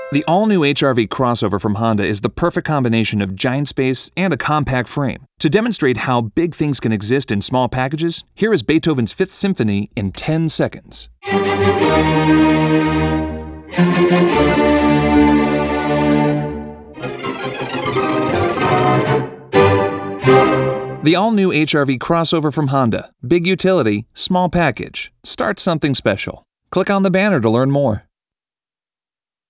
The all-new HR-V crossover from Honda is the perfect combination of giant space and a compact frame. To demonstrate how big things can exist in small packages, here is Beethoven's Fifth Symphony in 10 seconds. The all-new HR-V crossover from Honda. Big utility, small package. Start something special. Click on the banner to learn more.